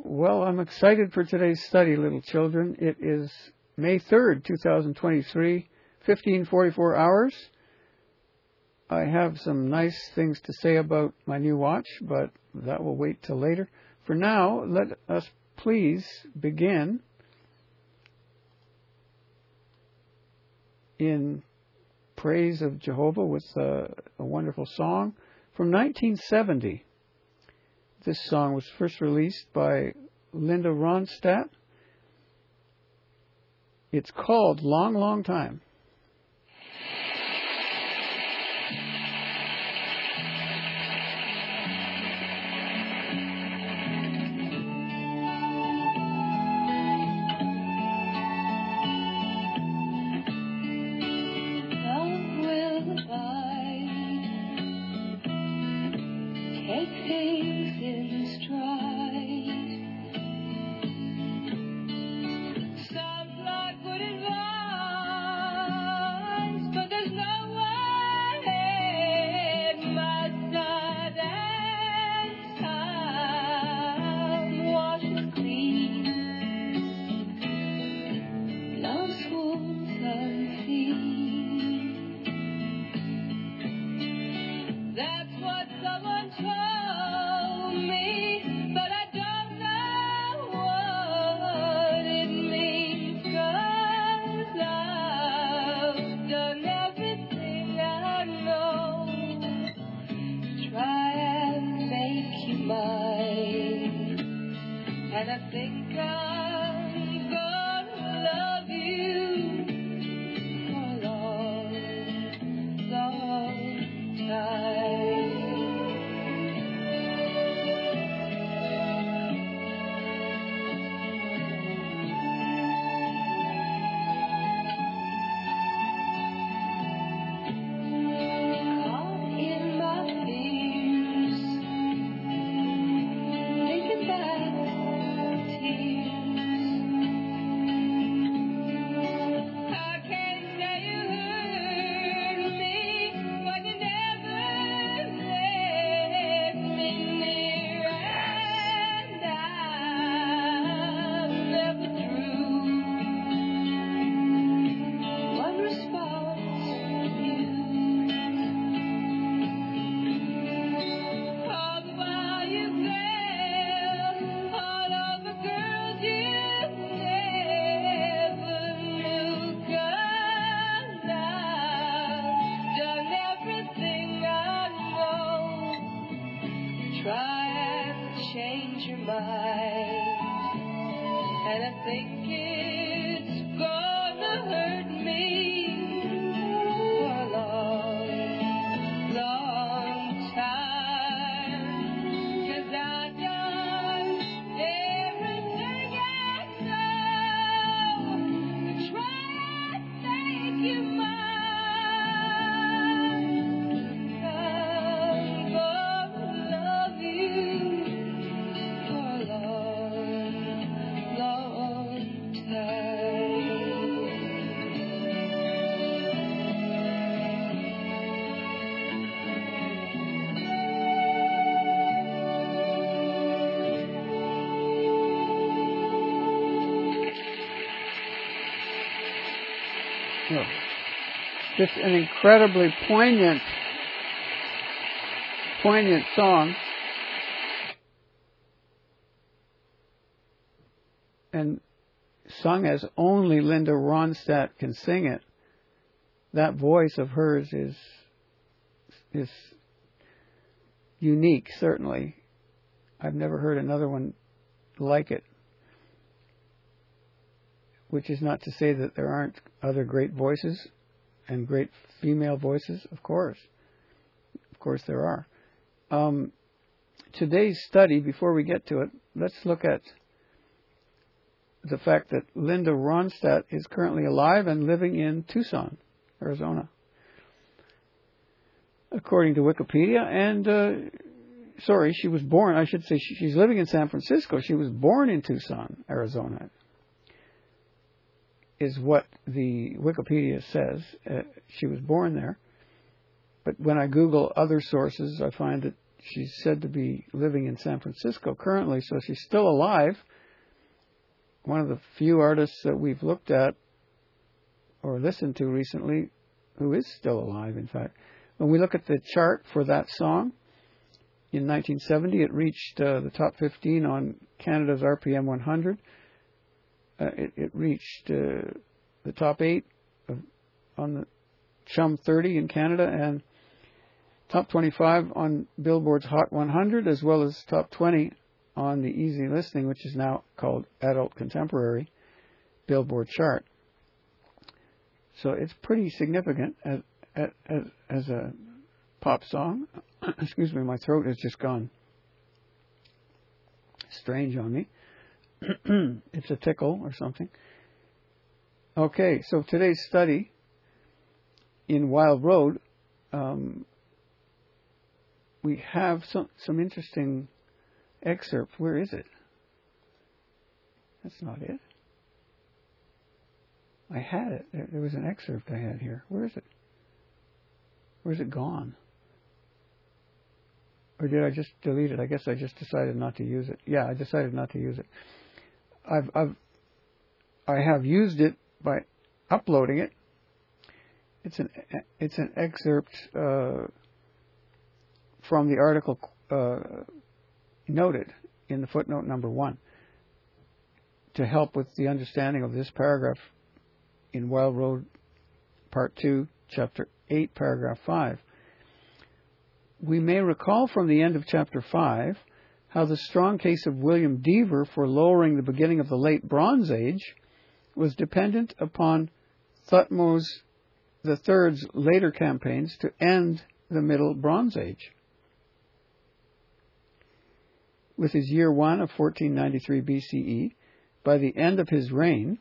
Well, I'm excited for today's study, little children. It is May 3rd, 2023, 15:44 hours. I have some nice things to say about my new watch, but that will wait till later. For now, let us please begin in praise of Jehovah with a wonderful song from 1970. This song was first released by Linda Ronstadt. It's called Long, Long Time. Just an incredibly poignant song. And sung as only Linda Ronstadt can sing it. That voice of hers is unique, certainly. I've never heard another one like it. Which is not to say that there aren't other great voices and great female voices, of course. Of course there are. Today's study, before we get to it, let's look at the fact that Linda Ronstadt is currently alive and living in Tucson, Arizona, according to Wikipedia. And, she was born, I should say, she's living in San Francisco. She was born in Tucson, Arizona, is what the Wikipedia says. She was born there. But when I Google other sources, I find that she's said to be living in San Francisco currently, so she's still alive. One of the few artists that we've looked at or listened to recently who is still alive, in fact. When we look at the chart for that song, in 1970 it reached the top 15 on Canada's RPM 100. It reached the top 8 on the Chum 30 in Canada, and top 25 on Billboard's Hot 100, as well as top 20 on the Easy Listening, which is now called Adult Contemporary Billboard chart. So it's pretty significant as a pop song. Excuse me, my throat has just gone strange on me. It's a tickle or something. Okay, so today's study in Wild Road, we have some interesting excerpt. Where is it? That's not it. I had it. There was an excerpt I had here. Where is it? Where's it gone? Or did I just delete it? I guess I just decided not to use it. Yeah, I decided not to use it. I have used it by uploading it. It's an excerpt from the article noted in the footnote number 1 to help with the understanding of this paragraph in Wild Road Part 2, Chapter 8, Paragraph 5. We may recall from the end of Chapter 5 how the strong case of William Dever for lowering the beginning of the Late Bronze Age was dependent upon Thutmose III's later campaigns to end the Middle Bronze Age. With his year 1 of 1493 BCE, by the end of his reign,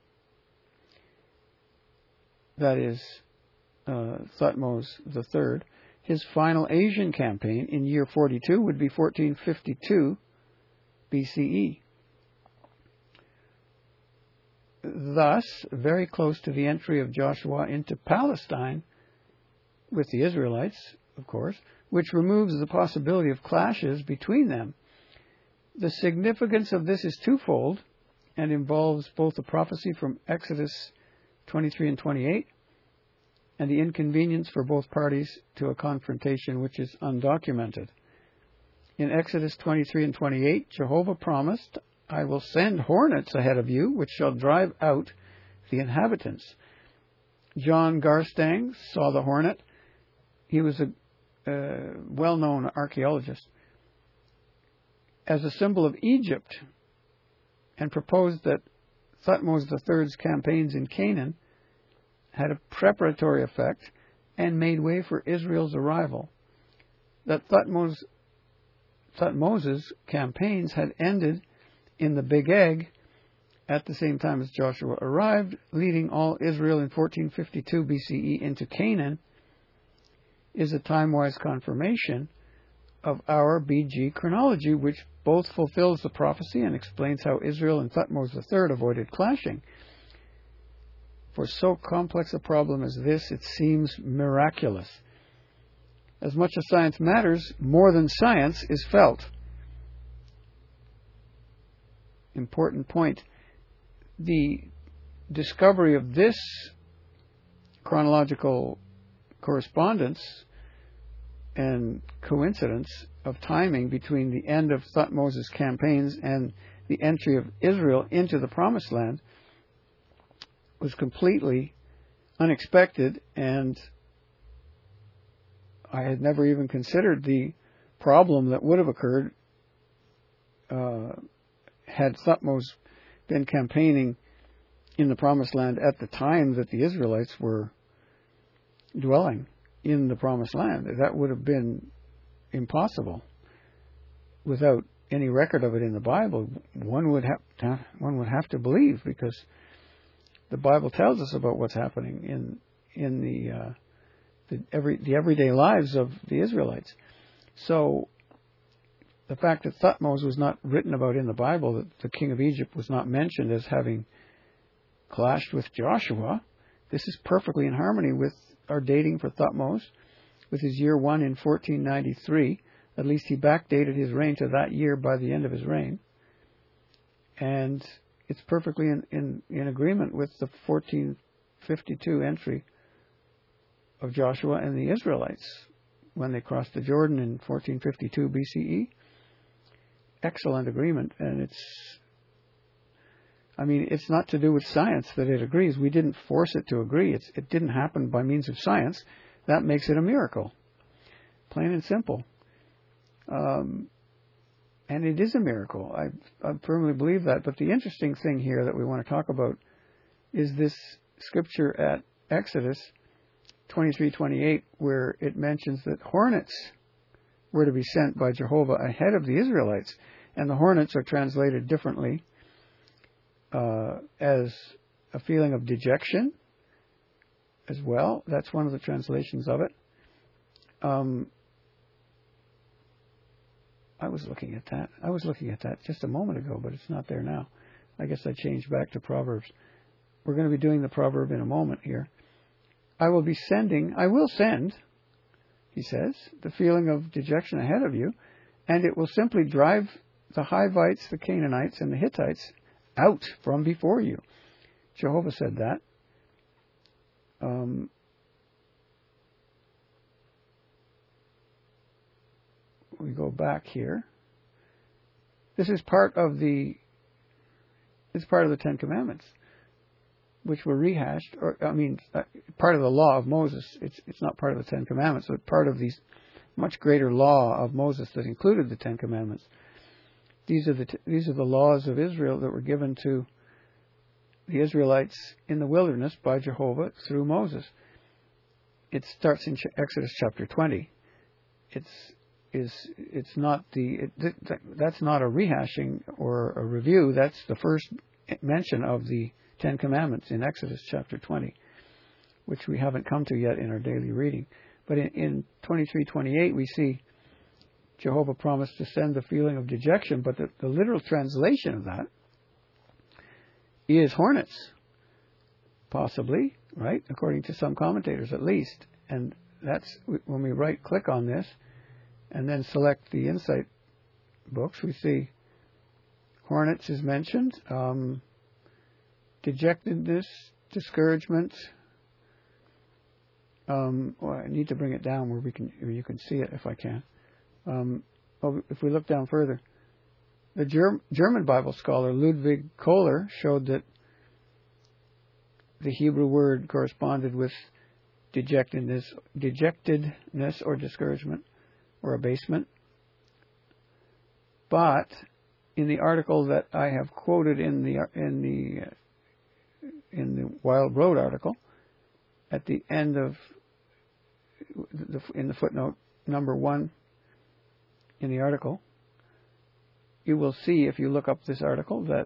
that is Thutmose III, his final Asian campaign in year 42 would be 1452 BCE. Thus, very close to the entry of Joshua into Palestine with the Israelites, of course, which removes the possibility of clashes between them. The significance of this is twofold and involves both the prophecy from Exodus 23 and 28 and the inconvenience for both parties to a confrontation which is undocumented. In Exodus 23 and 28, Jehovah promised, I will send hornets ahead of you, which shall drive out the inhabitants. John Garstang saw the hornet. He was a well-known archaeologist. As a symbol of Egypt, and proposed that Thutmose III's campaigns in Canaan had a preparatory effect and made way for Israel's arrival. That Thutmose's campaigns had ended in the Big Egg at the same time as Joshua arrived, leading all Israel in 1452 BCE into Canaan, is a time-wise confirmation of our BG chronology, which both fulfills the prophecy and explains how Israel and Thutmose III avoided clashing. For so complex a problem as this, it seems miraculous. As much as science matters, more than science is felt. Important point. The discovery of this chronological correspondence and coincidence of timing between the end of Thutmose's campaigns and the entry of Israel into the Promised Land was completely unexpected, and I had never even considered the problem that would have occurred had Thutmose been campaigning in the Promised Land at the time that the Israelites were dwelling in the Promised Land. That would have been impossible without any record of it in the Bible. One would have to believe, because the Bible tells us about what's happening in the everyday lives of the Israelites. So the fact that Thutmose was not written about in the Bible, that the king of Egypt was not mentioned as having clashed with Joshua, this is perfectly in harmony with our dating for Thutmose, with his year 1 in 1493, At least he backdated his reign to that year by the end of his reign. And it's perfectly in agreement with the 1452 entry of Joshua and the Israelites when they crossed the Jordan in 1452 BCE. Excellent agreement, and it's not to do with science that it agrees. We didn't force it to agree. It didn't happen by means of science. That makes it a miracle. Plain and simple. And it is a miracle. I firmly believe that. But the interesting thing here that we want to talk about is this scripture at Exodus 23:28, where it mentions that hornets were to be sent by Jehovah ahead of the Israelites. And the hornets are translated differently as a feeling of dejection as well. That's one of the translations of it. I was looking at that just a moment ago, but it's not there now. I guess I changed back to Proverbs. We're going to be doing the proverb in a moment here. I will send, he says, the feeling of dejection ahead of you, and it will simply drive the Hivites, the Canaanites, and the Hittites out from before you. Jehovah said that. We go back here. This is part of the Ten Commandments, which were rehashed, part of the law of Moses. It's not part of the Ten Commandments, but part of the much greater law of Moses that included the Ten Commandments. These are the laws of Israel that were given to the Israelites in the wilderness by Jehovah through Moses. It starts in Exodus chapter 20. That's not a rehashing or a review. That's the first mention of the Ten Commandments in Exodus chapter 20, which we haven't come to yet in our daily reading. But in 23:28 we see Jehovah promised to send the feeling of dejection, but the literal translation of that is hornets, possibly, right? According to some commentators at least. And that's when we right-click on this and then select the Insight books, we see hornets is mentioned, dejectedness, discouragement. I need to bring it down where you can see it if I can. If we look down further, the German Bible scholar Ludwig Kohler showed that the Hebrew word corresponded with dejectedness or discouragement or abasement. But in the article that I have quoted in the Wild Road article, at the end of in the footnote number 1 in the article, you will see, if you look up this article, that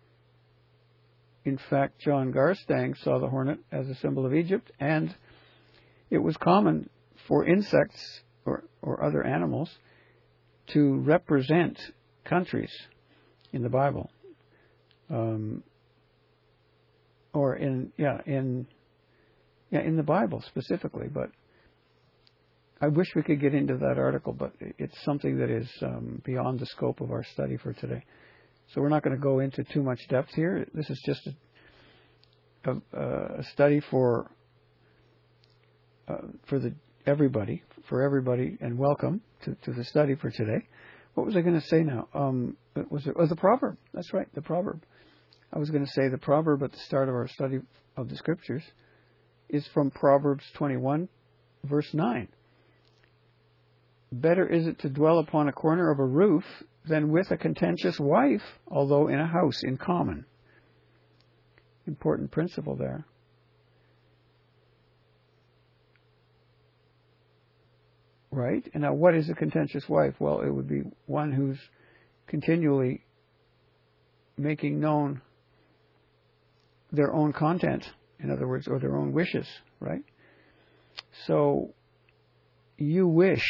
in fact John Garstang saw the hornet as a symbol of Egypt, and it was common for insects or other animals to represent countries in the Bible, or in the Bible specifically. But I wish we could get into that article, but it's something that is beyond the scope of our study for today. So we're not going to go into too much depth here. This is just a study for everybody, and welcome to the study for today. What was I going to say now? It was the proverb. That's right, the proverb. I was going to say the proverb at the start of our study of the Scriptures is from Proverbs 21, verse 9. Better is it to dwell upon a corner of a roof than with a contentious wife, although in a house in common. Important principle there. Right? And now what is a contentious wife? Well, it would be one who's continually making known their own content, in other words, or their own wishes, right? So, you wish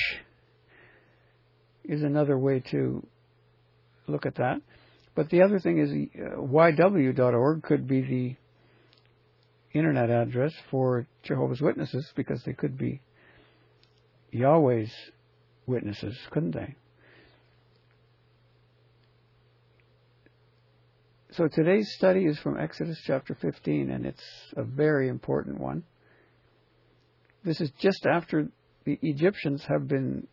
is another way to look at that. But the other thing is YW.org could be the internet address for Jehovah's Witnesses, because they could be Yahweh's witnesses, couldn't they? So today's study is from Exodus chapter 15, and it's a very important one. This is just after the Egyptians have been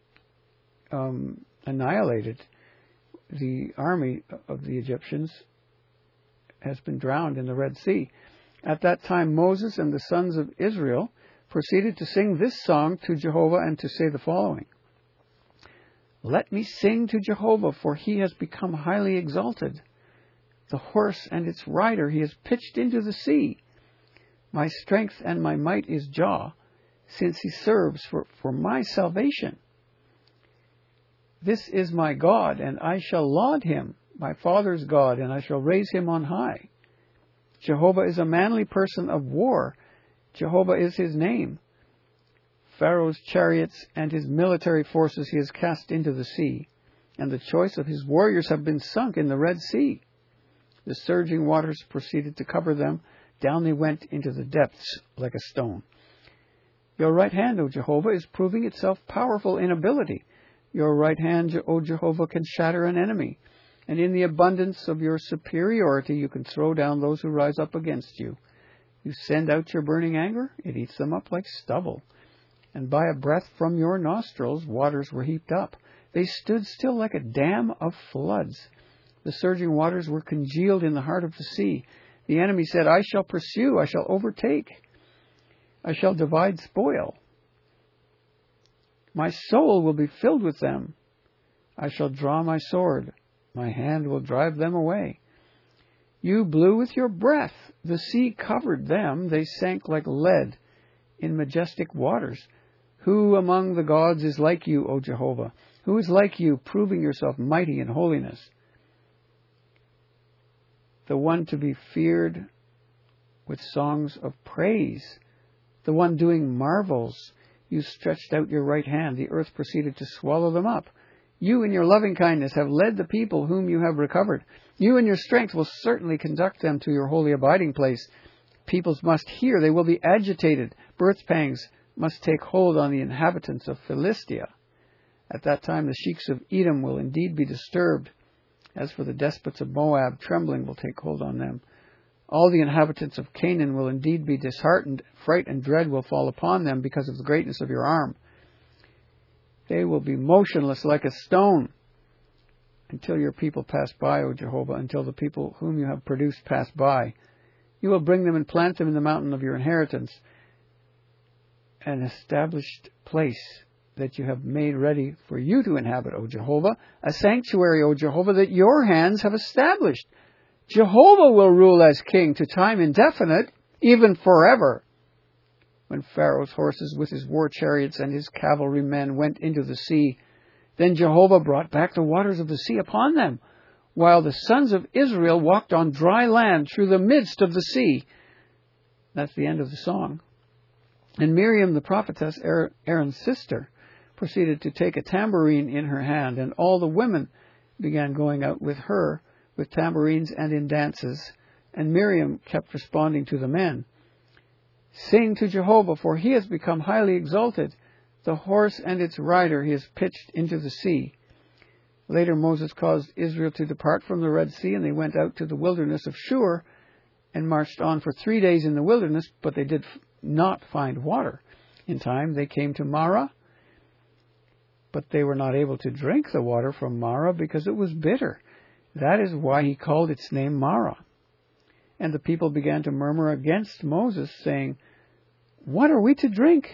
annihilated. The army of the Egyptians has been drowned in the Red Sea. At that time, Moses and the sons of Israel proceeded to sing this song to Jehovah and to say the following. Let me sing to Jehovah, for he has become highly exalted. The horse and its rider he has pitched into the sea. My strength and my might is Jah, since he serves for my salvation. This is my God, and I shall laud him, my father's God, and I shall raise him on high. Jehovah is a manly person of war. Jehovah is his name. Pharaoh's chariots and his military forces he has cast into the sea, and the choice of his warriors have been sunk in the Red Sea. The surging waters proceeded to cover them. Down they went into the depths like a stone. Your right hand, O Jehovah, is proving itself powerful in ability. Your right hand, O Jehovah, can shatter an enemy. And in the abundance of your superiority, you can throw down those who rise up against you. You send out your burning anger, it eats them up like stubble. And by a breath from your nostrils, waters were heaped up. They stood still like a dam of floods. The surging waters were congealed in the heart of the sea. The enemy said, I shall pursue, I shall overtake, I shall divide spoil. My soul will be filled with them. I shall draw my sword. My hand will drive them away. You blew with your breath. The sea covered them. They sank like lead in majestic waters. Who among the gods is like you, O Jehovah? Who is like you, proving yourself mighty in holiness? The one to be feared with songs of praise. The one doing marvels. You stretched out your right hand. The earth proceeded to swallow them up. You in your loving kindness have led the people whom you have recovered. You in your strength will certainly conduct them to your holy abiding place. Peoples must hear. They will be agitated. Birth pangs must take hold on the inhabitants of Philistia. At that time the sheiks of Edom will indeed be disturbed. As for the despots of Moab, trembling will take hold on them. All the inhabitants of Canaan will indeed be disheartened. Fright and dread will fall upon them because of the greatness of your arm. They will be motionless like a stone until your people pass by, O Jehovah, until the people whom you have produced pass by. You will bring them and plant them in the mountain of your inheritance, an established place that you have made ready for you to inhabit, O Jehovah, a sanctuary, O Jehovah, that your hands have established. Jehovah will rule as king to time indefinite, even forever. When Pharaoh's horses with his war chariots and his cavalrymen went into the sea, then Jehovah brought back the waters of the sea upon them, while the sons of Israel walked on dry land through the midst of the sea. That's the end of the song. And Miriam, the prophetess, Aaron's sister, proceeded to take a tambourine in her hand, and all the women began going out with her with tambourines and in dances, and Miriam kept responding to the men. Sing to Jehovah, for he has become highly exalted. The horse and its rider he has pitched into the sea. Later Moses caused Israel to depart from the Red Sea, and they went out to the wilderness of Shur and marched on for 3 days in the wilderness, but they did not find water. In time they came to Marah, but they were not able to drink the water from Marah because it was bitter. That is why he called its name Marah. And the people began to murmur against Moses, saying, What are we to drink?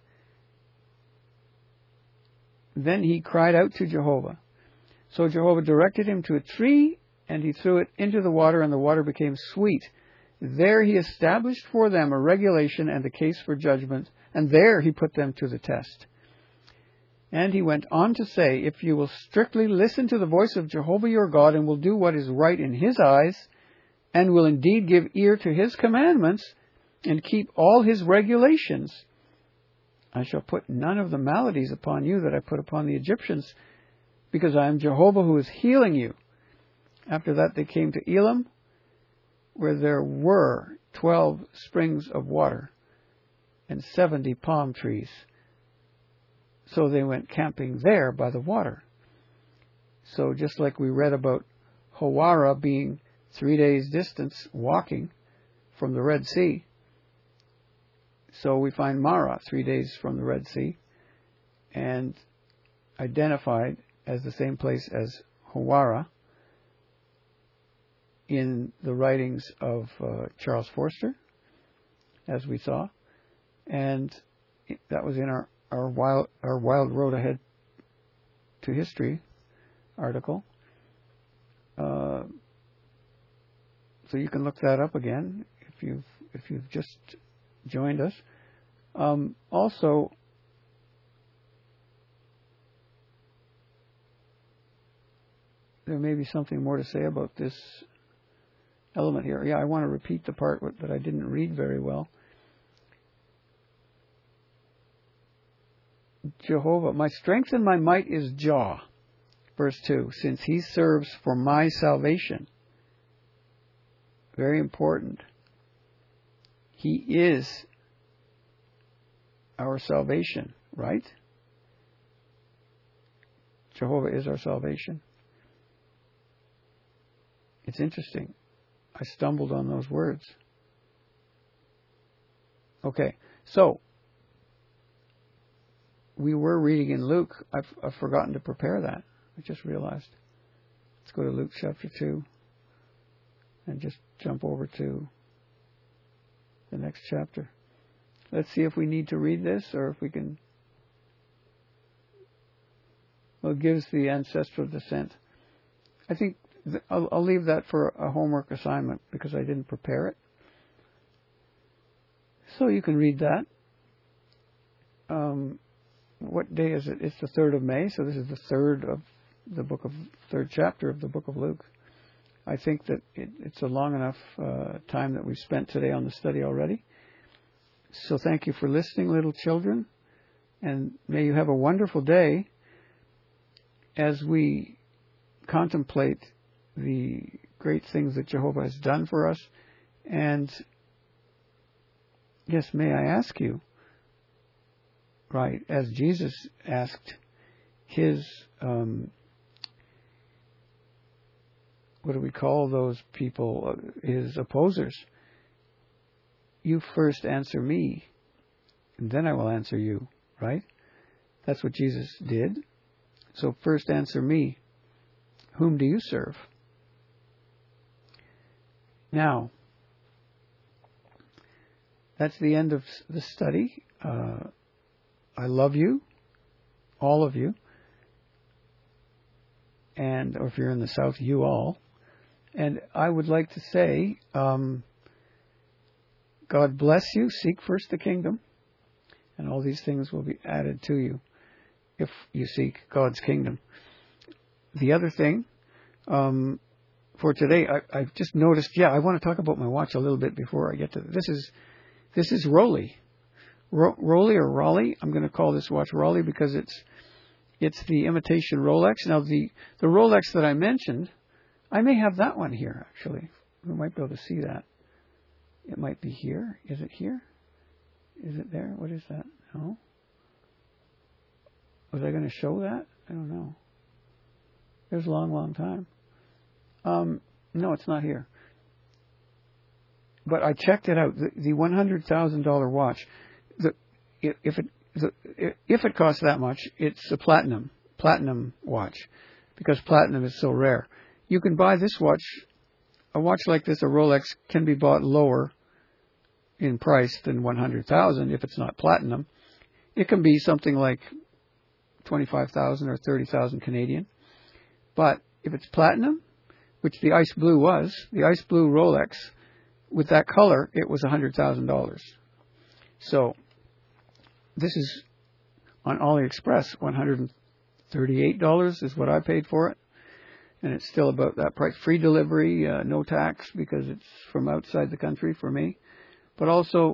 Then he cried out to Jehovah. So Jehovah directed him to a tree, and he threw it into the water, and the water became sweet. There he established for them a regulation and a case for judgment, and there he put them to the test. And he went on to say, If you will strictly listen to the voice of Jehovah your God, and will do what is right in his eyes, and will indeed give ear to his commandments, and keep all his regulations, I shall put none of the maladies upon you that I put upon the Egyptians, because I am Jehovah who is healing you. After that they came to Elim, where there were 12 springs of water and 70 palm trees. So they went camping there by the water. So just like we read about Hawara being 3 days distance walking from the Red Sea, so we find Marah 3 days from the Red Sea and identified as the same place as Hawara in the writings of Charles Forster, as we saw, and that was in our Wild Road Ahead to History article. So you can look that up again if you've just joined us. Also, there may be something more to say about this element here. Yeah, I want to repeat the part that I didn't read very well. Jehovah, my strength and my might is Jah. Verse 2, since he serves for my salvation. Very important. He is our salvation, right? Jehovah is our salvation. It's interesting. I stumbled on those words. Okay, so we were reading in Luke. I've forgotten to prepare that. I just realized. Let's go to Luke chapter 2 and just jump over to the next chapter. Let's see if we need to read this or if we can. Well, it gives the ancestral descent. I think I'll leave that for a homework assignment because I didn't prepare it. So you can read that. What day is it? It's the 3rd of May, so this is the third chapter of the book of Luke. I think that it's a long enough time that we've spent today on the study already. So thank you for listening, little children, and may you have a wonderful day as we contemplate the great things that Jehovah has done for us. And yes, may I ask you, right, as Jesus asked his, what do we call those people, his opposers? You first answer me, and then I will answer you, right? That's what Jesus did. So first answer me. Whom do you serve? Now, that's the end of the study. I love you, all of you, and or if you're in the South, you all. And I would like to say, God bless you. Seek first the kingdom, and all these things will be added to you if you seek God's kingdom. The other thing for today, I've just noticed. Yeah, I want to talk about my watch a little bit before I get to this. This is Rolly. Rolly or Raleigh. I'm going to call this watch Raleigh because it's the imitation Rolex. Now the Rolex that I mentioned, I may have that one here actually. We might be able to see that. It might be here. Is it here? Is it there? What is that? No. Was I going to show that? I don't know. It was a long, long time. No, it's not here. But I checked it out. The $100,000 watch. If it costs that much, it's a platinum watch, because platinum is so rare. You can buy this watch, a watch like this, a Rolex, can be bought lower in price than $100,000 if it's not platinum. It can be something like $25,000 or $30,000 Canadian. But if it's platinum, which the ice blue was, the ice blue Rolex with that color, it was $100,000. So this is on AliExpress, $138 is what I paid for it. And it's still about that price. Free delivery, no tax, because it's from outside the country for me. But also,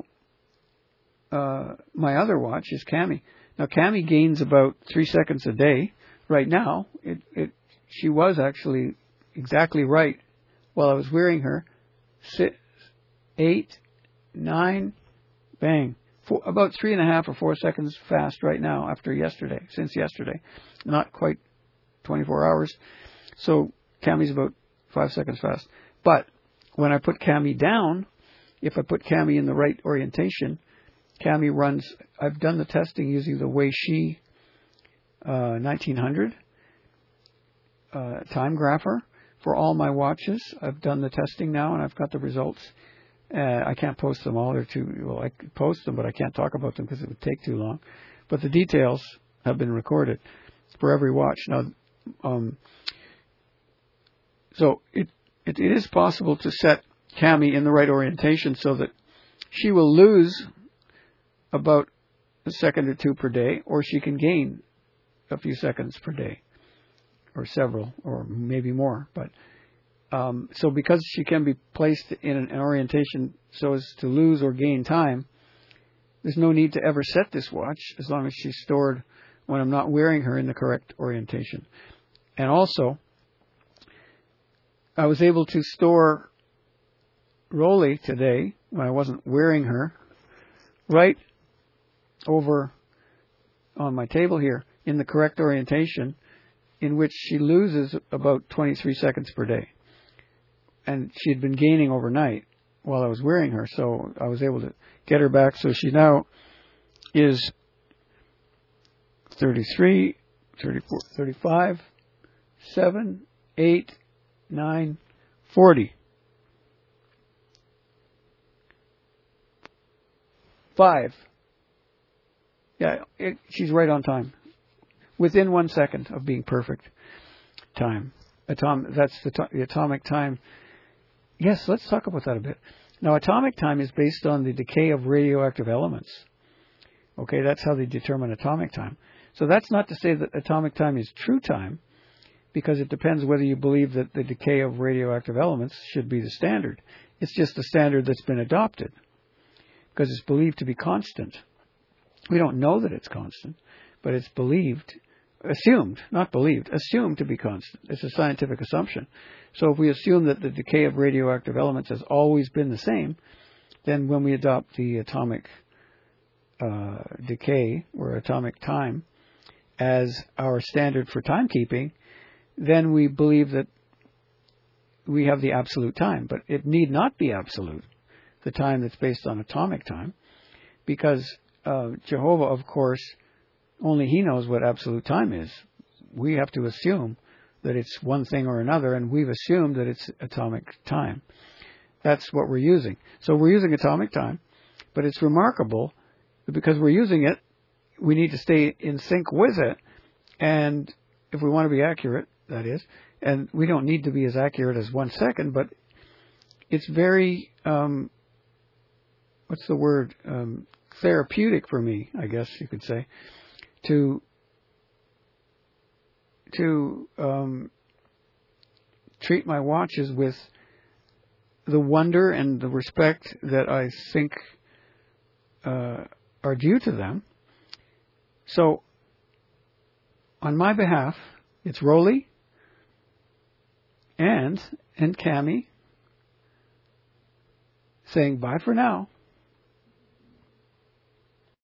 my other watch is Cami. Now, Cami gains about 3 seconds a day. Right now, she was actually exactly right while I was wearing her. 8, 9, bang. about 3.5 or 4 seconds fast right now since yesterday. Not quite 24 hours. So Cammie's about 5 seconds fast. But when I put Cammie down, if I put Cammie in the right orientation, Cammie runs, I've done the testing using the Weishi 1900 time grapher for all my watches. I've done the testing now and I've got the results. I can't post them all. I could post them, but I can't talk about them because it would take too long. But the details have been recorded for every watch. Now, so it is possible to set Cammie in the right orientation so that she will lose about a second or two per day, or she can gain a few seconds per day, or several, or maybe more. But so because she can be placed in an orientation so as to lose or gain time, there's no need to ever set this watch as long as she's stored when I'm not wearing her in the correct orientation. And also, I was able to store Rolly today, when I wasn't wearing her, right over on my table here in the correct orientation, in which she loses about 23 seconds per day. And she had been gaining overnight while I was wearing her, so I was able to get her back. So she now is 33, 34, 35, 7, 8, 9, 40. 5. Yeah, she's right on time. Within 1 second of being perfect time. That's the atomic time. Yes, let's talk about that a bit. Now, atomic time is based on the decay of radioactive elements. Okay, that's how they determine atomic time. So that's not to say that atomic time is true time, because it depends whether you believe that the decay of radioactive elements should be the standard. It's just the standard that's been adopted, because it's believed to be constant. We don't know that it's constant, but it's assumed to be constant. It's a scientific assumption. So if we assume that the decay of radioactive elements has always been the same, then when we adopt the atomic decay or atomic time as our standard for timekeeping, then we believe that we have the absolute time. But it need not be absolute, the time that's based on atomic time, because Jehovah, of course, only he knows what absolute time is. We have to assume that it's one thing or another, and we've assumed that it's atomic time. That's what we're using. So we're using atomic time, but it's remarkable that because we're using it, we need to stay in sync with it, and if we want to be accurate, that is, and we don't need to be as accurate as 1 second, but it's very, what's the word, therapeutic for me, I guess you could say, to treat my watches with the wonder and the respect that I think are due to them. So, on my behalf, it's Rolly and Cammie saying bye for now.